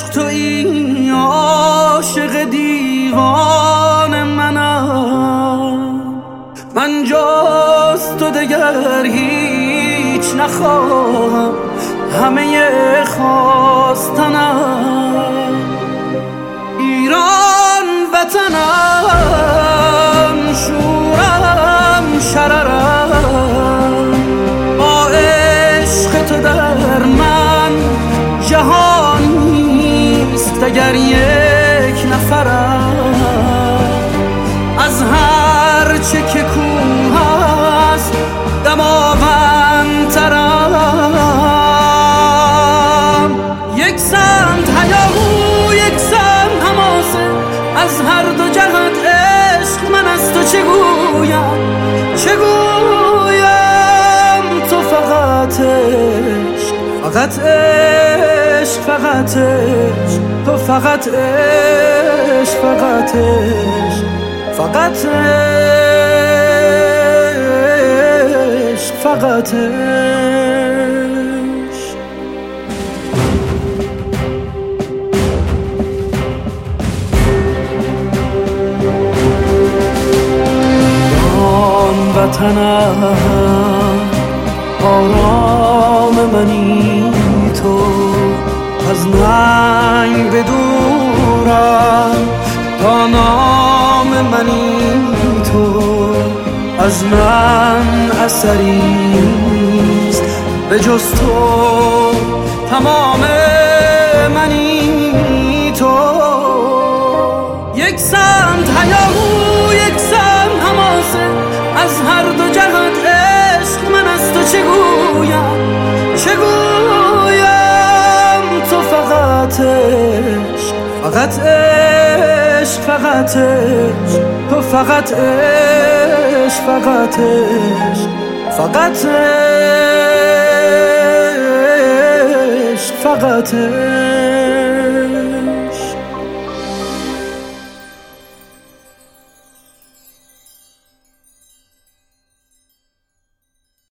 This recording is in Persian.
عشق تویی، عاشق دیوان منم. من جز تو دگر هیچ نخواهم، همه خواستنم ایران وطنم، شورم شررم. با عشق تو در من جهان نیست اگر یک نفرم. از هر چه که کوه است دماوندترم. یک سمت هیاهو، یک سمت حماسه، از هر دو جهت عشق من از تو چه گویم، چه گویم. تو فقط عشق، فقط عشق، فقط عشق. تو فقط عشق، فقط عشق، فقط عشق، فقط عشق. وطنم آرام منی تو، از ننگ بدورم تا نام منی تو. از من اثریست به جز تو، تمام منی تو. یک سمت هیاهو، یک سمت حماسه، از هر دو جهت عشق من از تو چه گویم، چه گویم. تو فقط عشق، فقط عشق، فقط عشق. تو فقط عشق، فقط عشق، فقط عشق، فقط عشق.